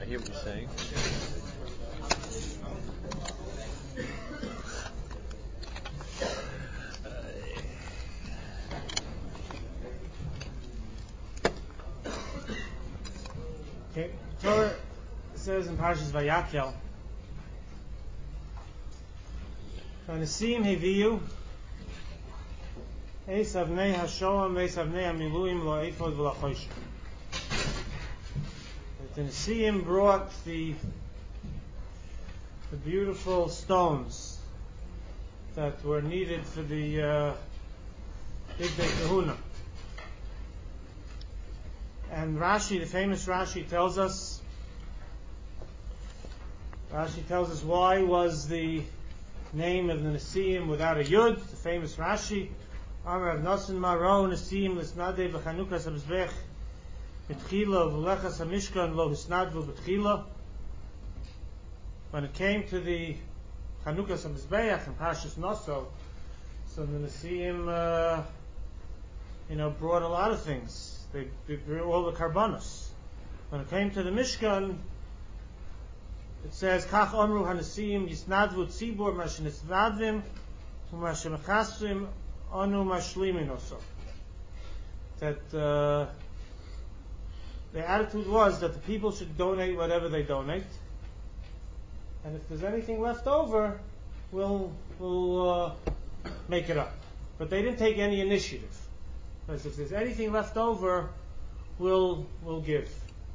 I hear what you're saying. Okay, Torah says in Parshas Vayakhel, "V'nesim heviu eis avnei hashoam eis avnei hamiluim lo ephod v'lo choshen." The Nesim brought the beautiful stones that were needed for the Big Beit Kahuna. And Rashi, the famous Rashi, tells us why was the name of the Nesim without a Yud. The famous Rashi, Amar Rav Nosson Maro Nesim Lisnadei B'Chanukas HaMizbech B'Tchila V'Lechas HaMishkan Lo Hisnadvu B'Tchila. When it came to the Chanukas HaMizbeach and Parshas Noso, so the Nesim brought a lot of things. They brought all the karbanos. When it came to the Mishkan, it says, Kach Omru HaNesim Yisnadvu Tzibur Mashenisvadvim U'Mashemechasvim Anu Mashlimin Oso. That the attitude was that the people should donate whatever they donate, and if there's anything left over, we'll make it up. But they didn't take any initiative. Because if there's anything left over, we'll give.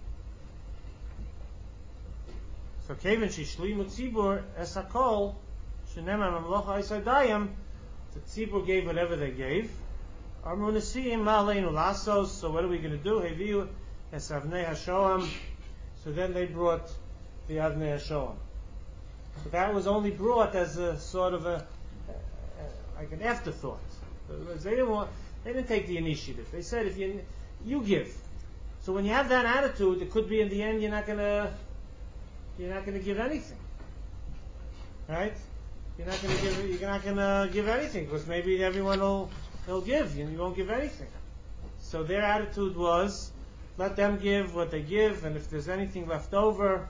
So Kevin Shishlimu Tzibur Esakol Shenemar Mamlocha Isadayim, the Tzibur gave whatever they gave. Amru Nesim Ma'aleinu Lasos. So what are we going to do? Heviu Es Avnei Hashoam. So then they brought the Avnei Hashoam. But that was only brought as a sort of like an afterthought. They didn't take the initiative. They said, if you give. So when you have that attitude, it could be in the end you're not gonna give anything, right? You're not gonna give anything because maybe everyone will give and you won't give anything. So their attitude was, let them give what they give, and if there's anything left over,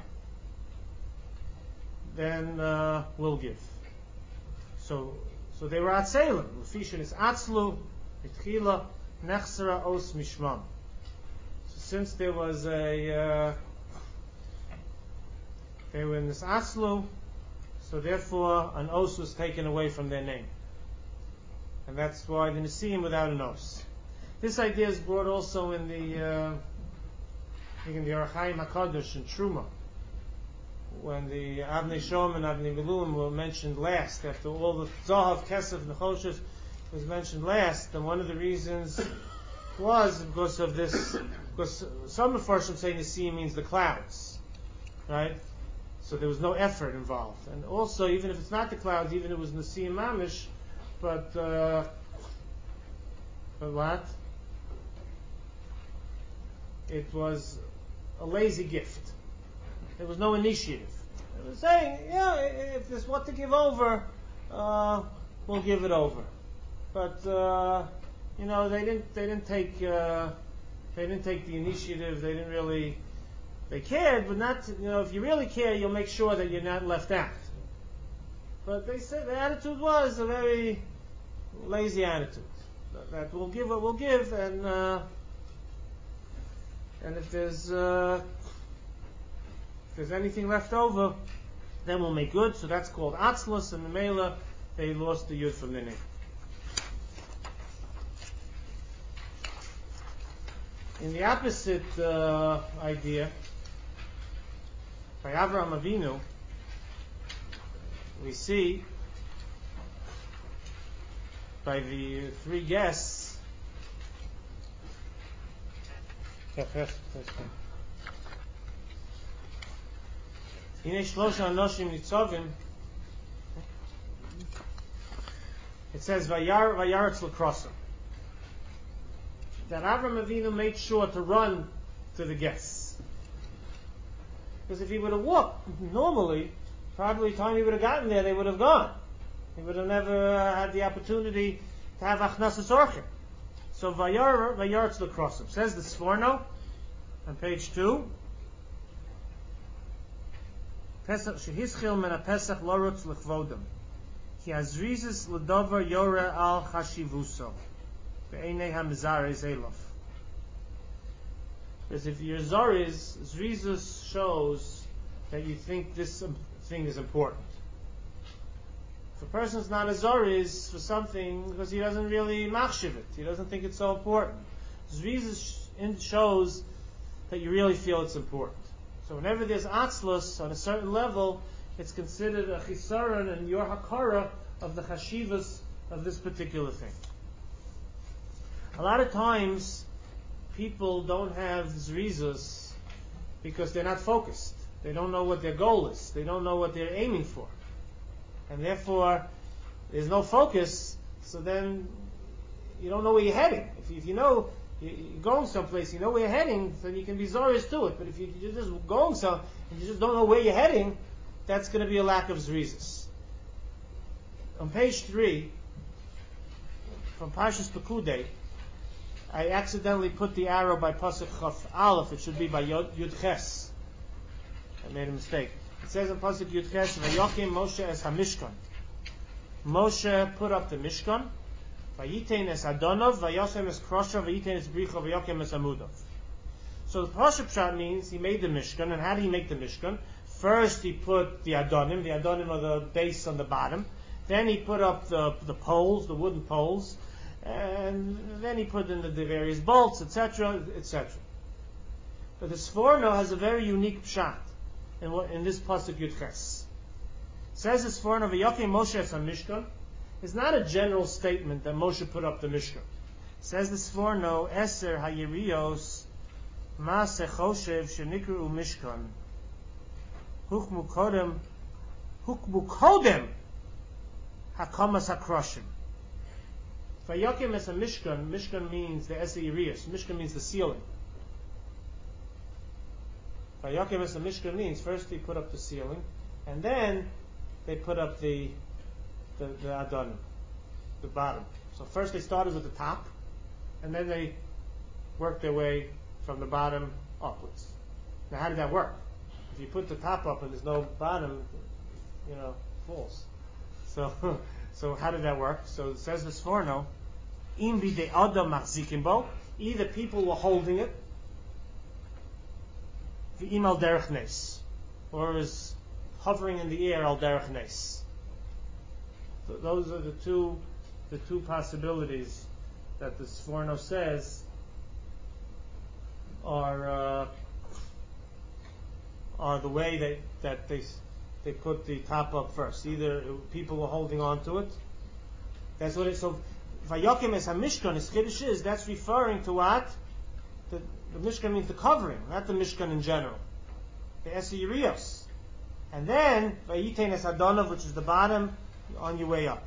then we'll give. So they were atzelim. Lefishin is atzlu. So since there was they were in this aslu, so therefore an os was taken away from their name, and that's why the Nesim without an os. This idea is brought also in the Orach Chaim Hakadosh and Truma, when the Avnei Shom and Avnei Miluim were mentioned last, after all the Zahav, Kesef, Nechoshes was mentioned last, and one of the reasons was because of this, because some Mefarshim say Nesim means the clouds, right? So there was no effort involved. And also, even if it's not the clouds, even if it was Nesim Mamish, but what? It was a lazy gift. There was no initiative. It was saying, if there's what to give over, we'll give it over. But they didn't take the initiative. They didn't really. They cared, but not. If you really care, you'll make sure that you're not left out. But they said the attitude was a very lazy attitude. That we'll give what we'll give, and if there's anything left over, then we'll make good. So that's called atzlus, and the Mela, they lost the yud from their name. In the opposite idea, by Avraham Avinu, we see by the three guests. It says Vayaretz L'Krosam, that Avraham Avinu made sure to run to the guests. Because if he would have walked normally, probably the time he would have gotten there, they would have gone. He would have never had the opportunity to have Achnasas Orchim. So Vayaretz L'Krosam. Says the Sforno on page 2, Pesach shehischil men Pesach lorutz lechvodem. Ki azrizis l'dover yore al chashivuso. Ve'enei hamizares elof. Because if your zariz, zrizus shows that you think this thing is important. If a person's not a zariz for something because he doesn't really machshiv it, he doesn't think it's so important. Zrizus shows that you really feel it's important. So whenever there's atzlus on a certain level, it's considered a chisaron and your hakara of the chashivas of this particular thing. A lot of times, people don't have zrizus because they're not focused. They don't know what their goal is. They don't know what they're aiming for. And therefore, there's no focus, so then you don't know where you're heading. If you know you're going someplace, you know where you're heading, then you can be zorious to it. But if you're just going some and you just don't know where you're heading, that's going to be a lack of zrizus. On page 3, from Parshas Pekudei, I accidentally put the arrow by Pasuk Chaf Aleph. It should be by Yud Ches. I made a mistake. It says in Pasuk Yud Ches, Vayokim Moshe es HaMishkan. Moshe put up the Mishkan. Vayitein es Adonov, Vayosem es Krosha, Vayitein es Bricho, Vayokim es Amudov. So the Pasuk Pshat means he made the Mishkan. And how did he make the Mishkan? First he put the Adonim. The Adonim are the base on the bottom. Then he put up the poles, the wooden poles. And then he put in the various bolts, etc., etc. But the Sforno has a very unique pshat in this pasuk Yud Ches. Says the Sforno, "V'yokim Moshe es HaMishkan." It's not a general statement that Moshe put up the Mishkan. Says the Sforno, "Eser hayirios ma'aseh choshev shenikru Mishkan hukmu kodem hakamas hakroshim." Vayokim es HaMishkan. Mishkan means the Eser Yiriyos. Mishkan means the ceiling. Vayokim es HaMishkan means first they put up the ceiling, and then they put up the Adonim, the bottom. So first they started with the top, and then they worked their way from the bottom upwards. Now how did that work? If you put the top up and there's no bottom, falls. So how did that work? So it says the Sforno, Im bidei adam machzikim bo, either people were holding it, v'im al derech nes, or is hovering in the air al derech nes. So those are the two possibilities that the Sforno says are the way that they put the top up first. Either people were holding on to it. That's what it is. So, Vayokim es HaMishkan, his Chiddush is, that's referring to what? The Mishkan means the covering, not the Mishkan in general. The Eser Yiriyos. And then, Vayitein es Adonov, which is the bottom, on your way up.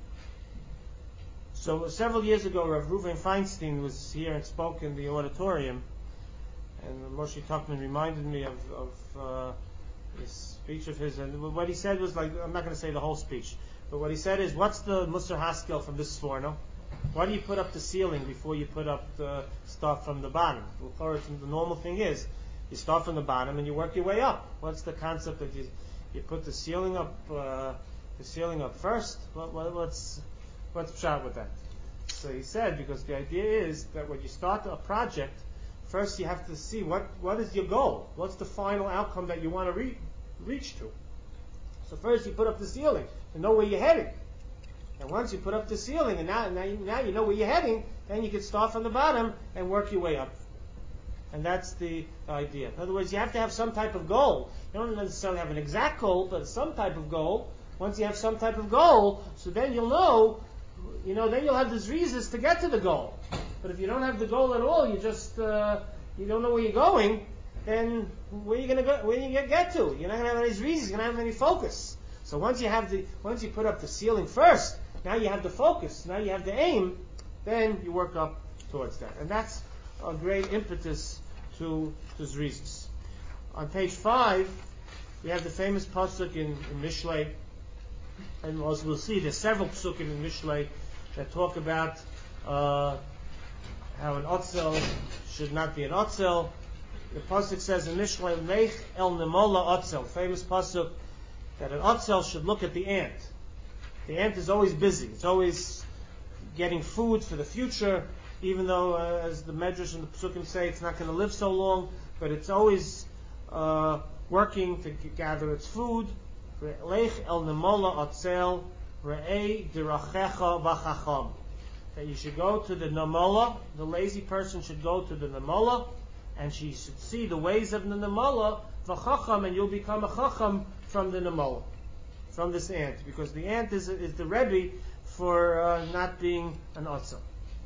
So, several years ago, Rav Reuven Feinstein was here and spoke in the auditorium, and Moshe Tuchman reminded me of this speech of his, and what he said was like, I'm not going to say the whole speech, but what he said is, what's the Musar Haskel from this Sforno? Why do you put up the ceiling before you put up the stuff from the bottom? The normal thing is, you start from the bottom and you work your way up. What's the concept that you put the ceiling up first? What's pshat with that? So he said, because the idea is that when you start a project, first you have to see what is your goal? What's the final outcome that you want to reach to? So first you put up the ceiling to know where you're heading. And once you put up the ceiling and now you know where you're heading, then you can start from the bottom and work your way up. And that's the idea. In other words, you have to have some type of goal. You don't necessarily have an exact goal, but some type of goal. Once you have some type of goal, so then you'll know, then you'll have the zrizas to get to the goal. But if you don't have the goal at all, you just you don't know where you're going, then where are you going to go? Where are you going to get to? You're not going to have any zrizas. You're not going to have any focus. So once you put up the ceiling first, now you have the focus. Now you have the aim. Then you work up towards that, and that's a great impetus to zrizas. On page 5, we have the famous pasuk in Mishlei, and as we'll see, there's several psukim in Mishlei that talk about how an otzel should not be an otzel, the pasuk says in Mishlei, Mech el nemola otzel, famous pasuk, that an otzel should look at the ant. The ant is always busy. It's always getting food for the future, even though, as the Medrash and the Psukim say, it's not going to live so long, but it's always working to gather its food. Lech el nemola otzel, re'ei dirachecha v'chacham. That you should go to the nemola, the lazy person should go to the nemola, and she should see the ways of the nemola, v'chacham, and you'll become a chacham from the nemola, from this ant, because the ant is the Rebbe for not being an otzel.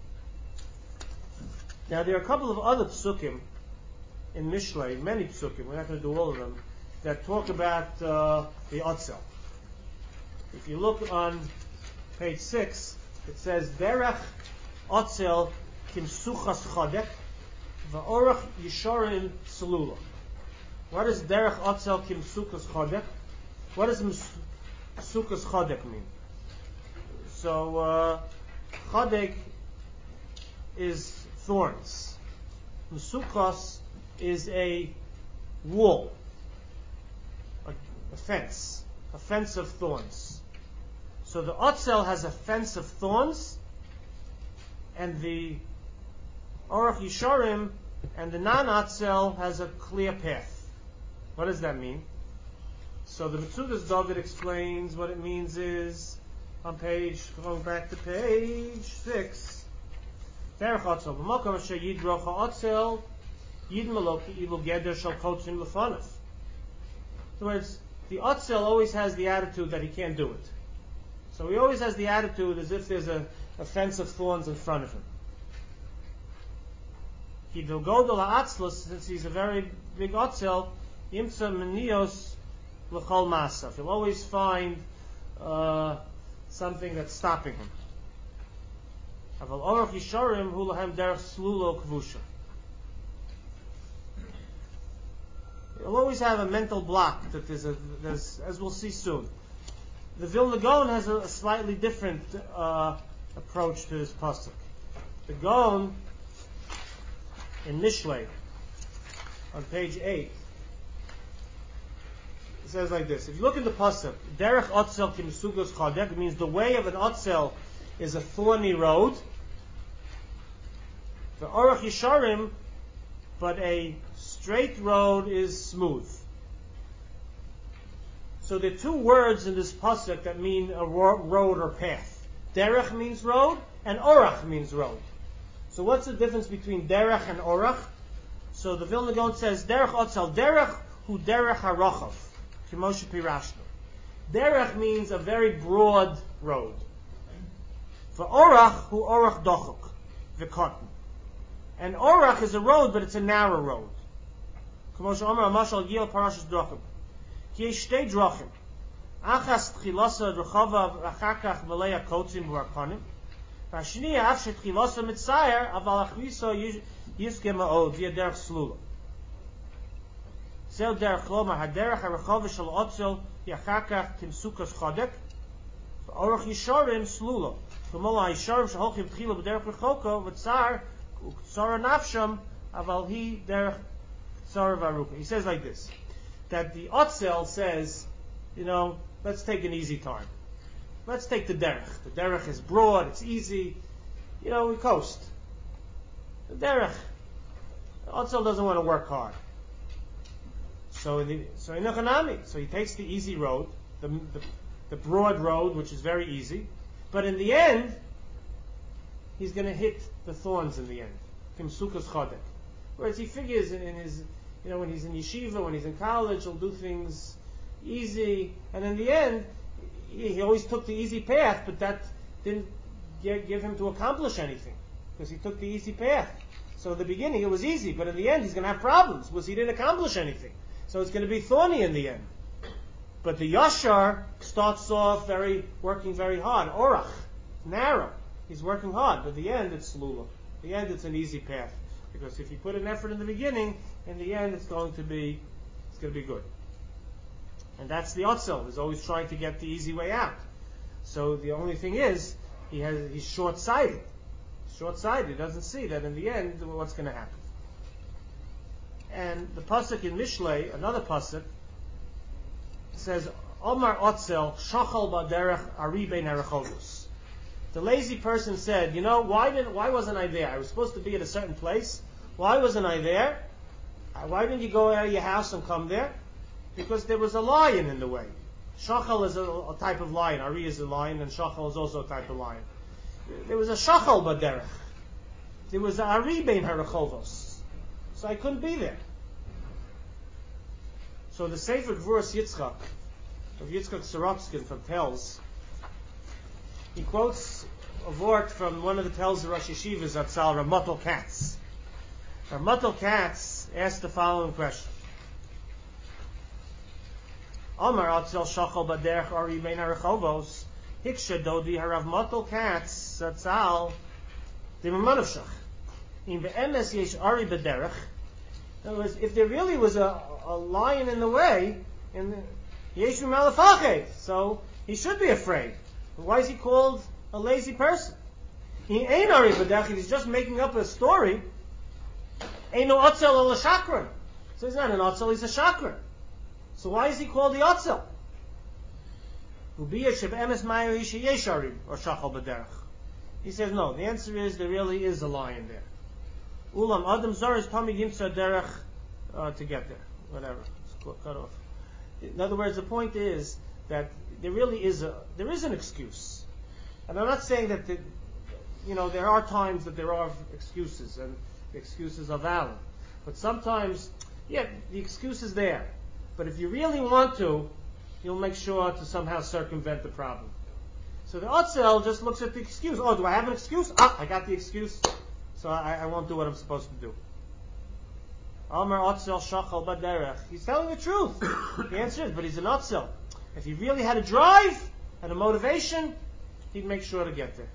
Now there are a couple of other psukim in Mishlei, many psukim, we're not going to do all of them, that talk about the otzel. If you look on page 6, it says, Derech otzel kimsuchas chodek, va'orach yishorim selula. What does derech otzel kimsuchas chodek? What does sukas chodek mean? So, chodek is thorns. Sukas is a wall, a fence of thorns. So the otzel has a fence of thorns, and the orach yisharim and the non-otzel has a clear path. What does that mean? So the Metzudas David explains what it means is on going back to page 6. Derech otzel b'makom asher yidroch ha'otzel yid meloki ilu geder shal kotzim lefanav. In other words, the otzel always has the attitude that he can't do it. So he always has the attitude as if there's a fence of thorns in front of him. He will go to la'atzlus, since he's a very big otzel, yimtza menios l'chol masav. He'll always find something that's stopping him. Aval orach yisharim hu lahem derech slulo kvusha. He'll always have a mental block that there's, as we'll see soon. The Vilna Gaon has a slightly different approach to this pasuk. The Gaon in Mishlei on page 8, it says like this: if you look at the pasuk, derech otzel kimsugos chodek, means the way of an otzel is a thorny road. The orach yisharim, but a straight road is smooth. So there are two words in this pasuk that mean a road or path. Derech means road, and orach means road. So what's the difference between derech and orach? So the Vilna Gaon says, derech otzel, derech hu derech harachav, k'moshe pirashnu. Derech means a very broad road. For orach hu orach dochuk, v'kotn. And orach is a road, but it's a narrow road. K'moshe omer amashal yil parashas drachim. Ki yesh shtei drachim. Achas tchilasa rechava v'achar kach melei hakotzim v'arkanim. V'ashniya af shetchilasa mitzayer aval achriso yizke ma'od v'ya derech slula. Zel derech lomar haderech harechava shel otzel v'achar kach kimsukas chodek v'orach yisharim slula. V'mola yisharim sheholchim tchila b'derech rechoko v'tzar u'ktzara nafsham aval hi derech tzara v'aruka. He says like this, that the otzel says, let's take an easy time. Let's take the derech. The derech is broad, it's easy. We coast. The derech, the otzel doesn't want to work hard. So in Nechanami, so he takes the easy road, the broad road, which is very easy. But in the end, he's going to hit the thorns in the end. Kimsukas chodek. Whereas he figures in his, when he's in yeshiva, when he's in college, he'll do things easy. And in the end, he always took the easy path, but that didn't give him to accomplish anything, because he took the easy path. So in the beginning it was easy, but in the end he's going to have problems, because he didn't accomplish anything. So it's going to be thorny in the end. But the Yashar starts off working very hard. Orach, narrow. He's working hard, but in the end it's slula. In the end it's an easy path. Because if you put an effort in the beginning, in the end it's going to be good. And that's the otzel. He's always trying to get the easy way out. So the only thing is, he's short-sighted. He doesn't see that in the end what's going to happen. And the pasuk in Mishlei, another pasuk, says, Omar Otzel Shachal Baderech Ari Bein Harechovos. The lazy person said, why wasn't I there? I was supposed to be at a certain place. Why wasn't I there? Why didn't you go out of your house and come there? Because there was a lion in the way. Shachal is a type of lion. Ari is a lion, and Shachal is also a type of lion. There was a Shachal Baderech. There was a Ari Bein Harechovos. So I couldn't be there. So the Sefer Gvuras Yitzchak, of Yitzchak Sorotskin from Telz, he quotes a word from one of the Telz Rosh Yeshivas at Sal Ramotel Katz. Ramotel Katz asked the following question. Amar Atzel Shachal Baderech Ari Bein Harechovos Hiksha Dodi Harav Motel Katz Zatzal Dimamanavshach. In be'emes yesh Ari Baderech. In other words, if there really was a lion in the way, yesh Malafachet, so he should be afraid. But why is he called a lazy person? He ain't Ari Baderech. He's just making up a story. Ain't no Atzel al Shakran. So he's not an Atzel. He's a Shakran. So why is he called the Atzel? He says no. The answer is there really is a lion there. Ulam Adam Zar is Tommy Yimsa Derech to get there. Whatever. It's cut off. In other words, the point is that there is an excuse. And I'm not saying that there are times that there are excuses and the excuses are valid. But sometimes, the excuse is there. But if you really want to, you'll make sure to somehow circumvent the problem. So the Otzel just looks at the excuse. Oh, do I have an excuse? I got the excuse. So I won't do what I'm supposed to do. Amar Otzel Shachal Baderech. He's telling the truth. The answer is, but he's an Otzel. If he really had a drive and a motivation, he'd make sure to get there.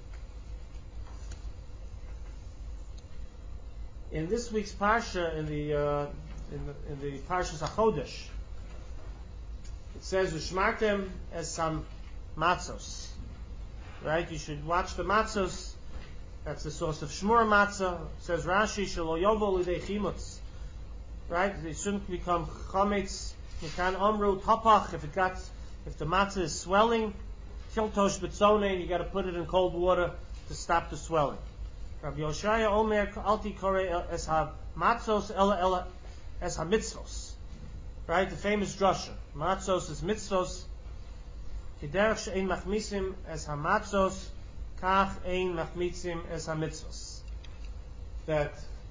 In this week's parsha, in the Parshas HaChodesh, it says, "Ushmartem es sam matzos." Right? You should watch the matzos. That's the source of Shmur matzah. It says Rashi, "Shelo yovo lidei chimutz." Right? They shouldn't become chametz. Mikan amru tapach. If the matzah is swelling, kiltosh b'tzonein, you got to put it in cold water to stop the swelling. Rabbi Yoshaya Omer alti kore es ha matzos ela es ha mitzvos. Right, the famous drasha. Matzos is mitzvos. Kiderech she'ein machmisim es hamatzos, kach ein machmitzim es hamitzvos. That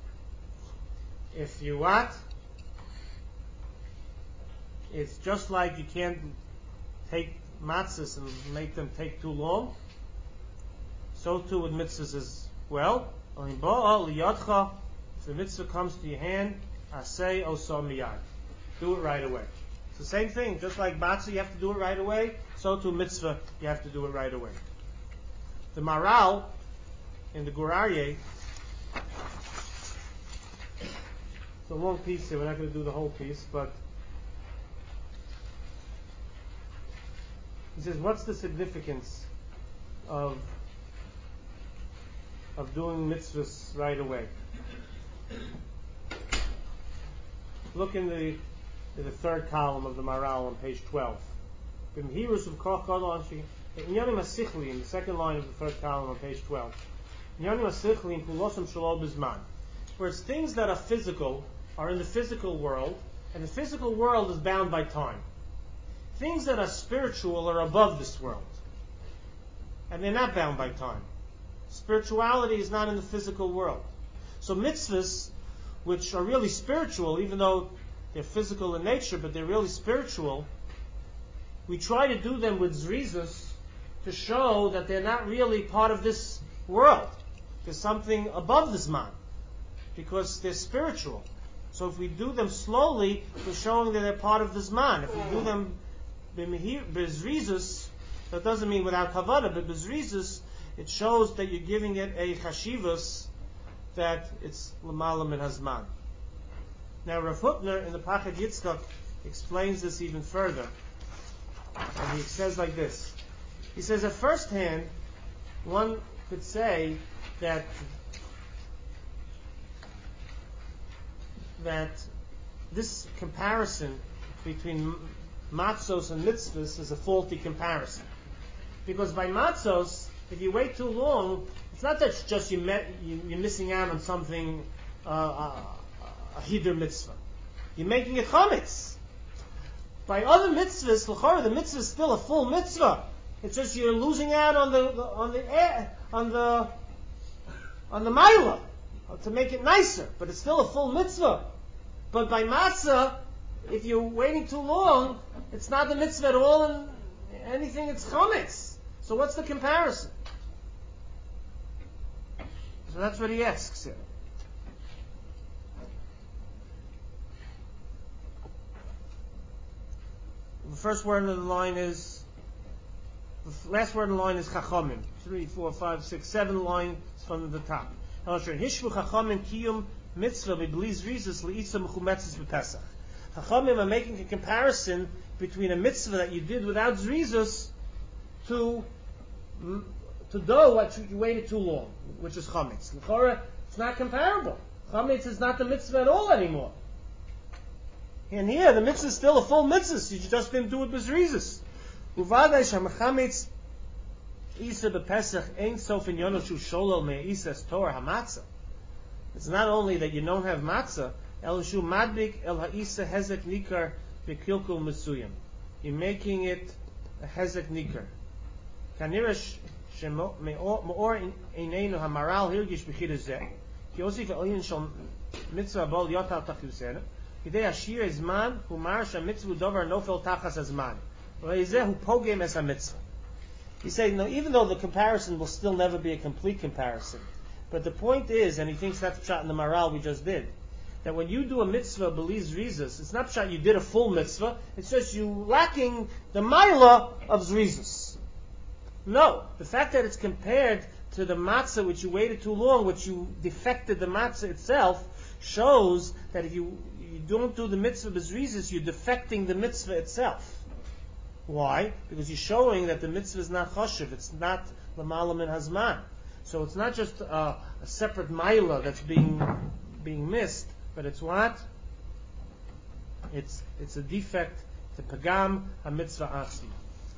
if you what? It's just like you can't take matzos and make them take too long. So too with mitzvahs as well. If the mitzvah comes to your hand, asay oso miyad. Do it right away. It's the same thing. Just like matzah, you have to do it right away. So too mitzvah, you have to do it right away. The Maral in the Gur Aryeh, it's a long piece here. We're not going to do the whole piece, but he says, what's the significance of doing mitzvahs right away? Look in the third column of the Maral on page 12. In the second line of the third column on page 12. Whereas things that are physical are in the physical world, and the physical world is bound by time. Things that are spiritual are above this world, and they're not bound by time. Spirituality is not in the physical world. So mitzvahs, which are really spiritual, even though they're physical in nature, but they're really spiritual, we try to do them with zrizus to show that they're not really part of this world. There's something above this man, because they're spiritual. So if we do them slowly, we're showing that they're part of this man. If we do them bezrizus, that doesn't mean without kavanah, but bezrizus, it shows that you're giving it a chashivas, that it's l'malam min hazman. Now Rav Hutner in the Pachad Yitzchak explains this even further, and he says like this. He says, at first hand, one could say that this comparison between matzos and mitzvahs is a faulty comparison. Because by matzos, if you wait too long, it's not that it's just you're missing out on something, a hidur mitzvah. You're making it chametz. By other mitzvahs, l'chora, the mitzvah is still a full mitzvah. It's just you're losing out on the milah to make it nicer, but it's still a full mitzvah. But by matzah, if you're waiting too long, it's not the mitzvah at all, and anything, it's chametz. So what's the comparison? So that's what he asks here. The first word of the line is, the last word in the line is chachamim. 3, 4, 5, 6, 7 lines from the top. Hishvu chachamim kiyum mitzvah b'bliz rizos li'itza mechumetzes b'pesach. Chachamim are making a comparison between a mitzvah that you did without zrizos to dough what you waited too long, which is chametz. L'chora, it's not comparable. Chametz is not the mitzvah at all anymore. And here, the mitzvah is still a full mitzvah, so you just didn't do it with zrizos. Uvadai shamachametz isa b'pesach ein sof in yonoshu sholol me'isas torah hamatzah. It's not only that you don't have matzah, el shu madbik el ha'isa hezek nikar b'kilkul mesuyim. You're making it a hezek nikar. Kanirash she'me'or eineinu hamaral hirgish b'chidus zeh. Ki osif elyin shal mitzvah bol yotal tachusena. Kidei ashir ezman humar shamitzvah dovar nofel tachas ezman. Ve'ezeh hu pogem es hamitzvah. He says, no, even though the comparison will still never be a complete comparison, but the point is, and he thinks that's pshat in the maral we just did, that when you do a mitzvah beliz rizos, it's not pshat you did a full mitzvah, it's just you lacking the milah of zrizos. No, the fact that it's compared to the matzah which you waited too long, which you defected the matzah itself, shows that if you don't do the mitzvah b'zrizos, you're defecting the mitzvah itself. Why? Because you're showing that the mitzvah is not choshev, it's not l'malam in hazman. So it's not just a separate milah that's being missed, but it's what? It's a defect, to pagam a mitzvah asma.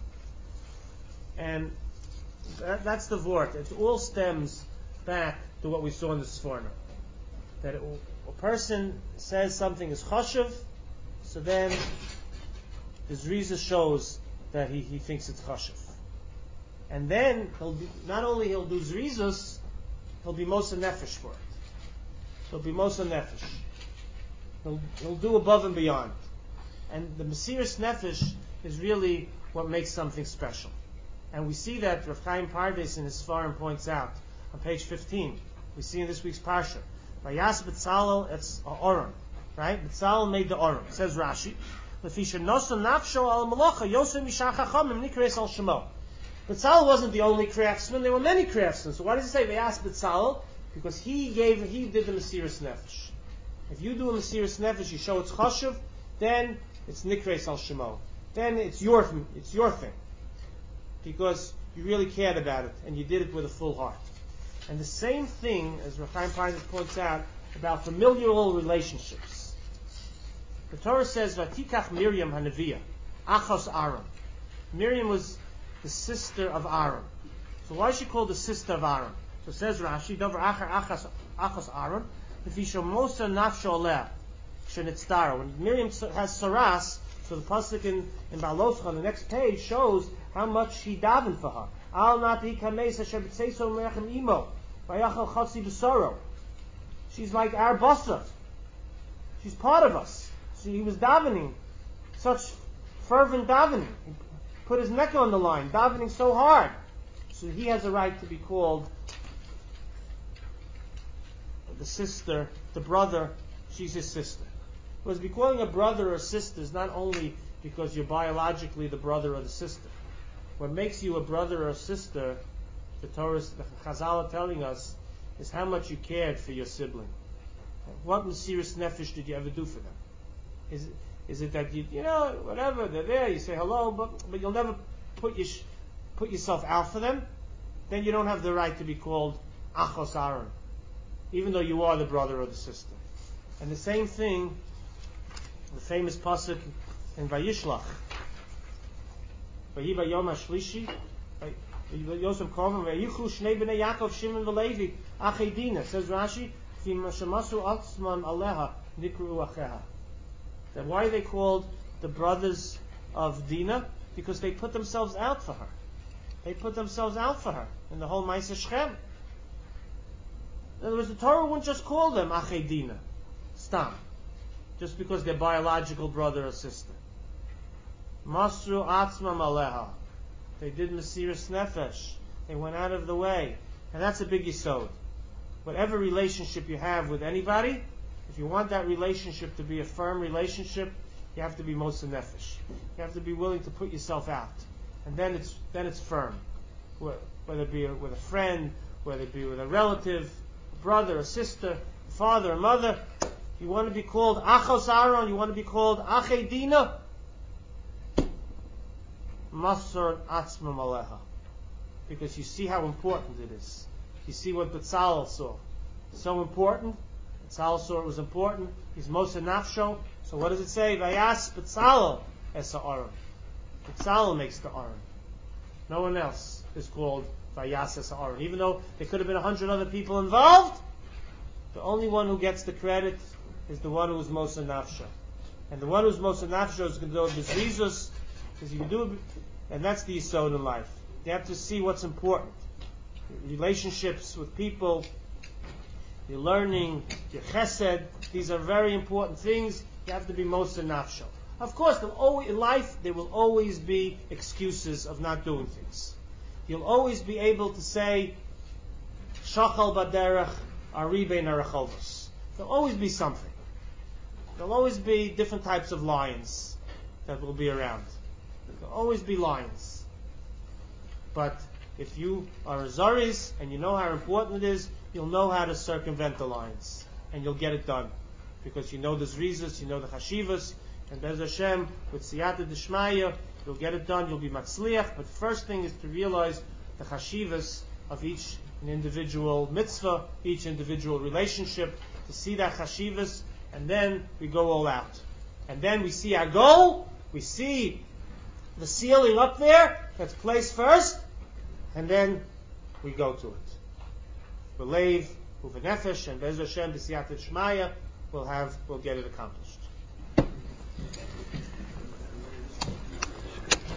And that's the vort. It all stems back to what we saw in the Sforno. That a person says something is choshev, so then his reason shows that he thinks it's chashuv. And then he'll do zrizos, he'll be mosa nefesh for it. He'll be mosa nefesh. He'll do above and beyond. And the mesiras nefesh is really what makes something special. And we see that Rav Chaim Pardes in his Sfarim points out on page 15. We see in this week's parsha. Vayas B'tzalel it's Oron. Right? B'tzalel made the Oron. Says Rashi. B'tzalel wasn't the only craftsman, there were many craftsmen. So why does it say Vayas B'tzalel? Because he did the Mesiras Nefesh. If you do a Mesiras Nefesh, you show it's chashuv, then it's Nikres al Shemo. Then it's your thing. Because you really cared about it, and you did it with a full heart. And the same thing, as Rav Chaim Pardes points out, about familial relationships. The Torah says, "Vatikach Miriam Hanaviyah, Achos Aaron." Miriam was the sister of Aaron. So why is she called the sister of Aaron? So says Rashi, "Davar Achar Achos Aaron, V'fisho Mosa Nafsho Aleh Shenitztara." When Miriam has saras, so the pasuk in Baloscha on the next page shows how much she davened for her. Al Nati Kameis Hashem B'Tzeiso Merechem Imo Vayachal Chatzi B'Soro. She's like our basa. She's part of us. So he was davening, such fervent davening. He put his neck on the line, davening so hard. So he has a right to be called the sister, the brother, she's his sister. Because be calling a brother or sister is not only because you're biologically the brother or the sister. What makes you a brother or sister, the Torah, the Chazal are telling us, is how much you cared for your sibling. What Mesiras Nefesh did you ever do for them? Is it that you whatever, they're there, you say hello, but you'll never put yourself out for them? Then you don't have the right to be called Achos Aaron, even though you are the brother or the sister. And the same thing The famous pasuk in Vayishlach. Vayiva Yom HaShlishi. Yosef Kovim Vayichu Shnei Bnei Yaakov Shimon v'Levi Achei Dina. Says Rashi, V'im Shemasu Atzman Aleha Nikru Acheha. That why are they called the brothers of Dinah? Because they put themselves out for her. They put themselves out for her in the whole Ma'aseh Shechem. In other words, the Torah wouldn't just call them Achei Dinah, Stam, just because they're biological brother or sister. Masru Atzmam Aleha. They did Mesiras Nefesh. They went out of the way. And that's a big yesod. Whatever relationship you have with anybody, if you want that relationship to be a firm relationship, you have to be Moser Nefesh. You have to be willing to put yourself out. And then it's firm. Whether it be with a friend, whether it be with a relative, a brother, a sister, a father, a mother. You want to be called Achos Aaron, you want to be called Achei Dina, Masor Atzmam Aleha. Because you see how important it is. You see what Betzalel saw. So important. Betzalel saw it was important. He's Moser Nafsho. So what does it say? Vayas Betzalel es ha'aron. Betzalel makes the aron. No one else is called Vayas es ha'aron. Even though there could have been 100 other people involved, the only one who gets the credit is the one who's Moser Nafsho. And the one who's Moser Nafsho is going to do Bezrizus, because you can do it, and that's the yesod in life. You have to see what's important. Relationships with people, your learning, your chesed, these are very important things. You have to be Moser Nafsho. Of course, in life there will always be excuses of not doing things. You'll always be able to say, Shachal baderech, ari bein harachovos. There'll always be something. There'll always be different types of lions that will be around. There'll always be lions. But if you are a Zaris and you know how important it is, you'll know how to circumvent the lions. And you'll get it done. Because you know the Zrizas, you know the Chashivas, and Bez Hashem, with Siyata Deshmaya, you'll get it done, you'll be Matzliach. But the first thing is to realize the Chashivas of each individual mitzvah, each individual relationship, to see that Chashivas, and then we go all out. And then we see our goal, we see the ceiling up there, that's placed first, and then we go to it. Believe, Uvenefesh, and Bez Hashem, B'siyata Shmaya, we'll get it accomplished.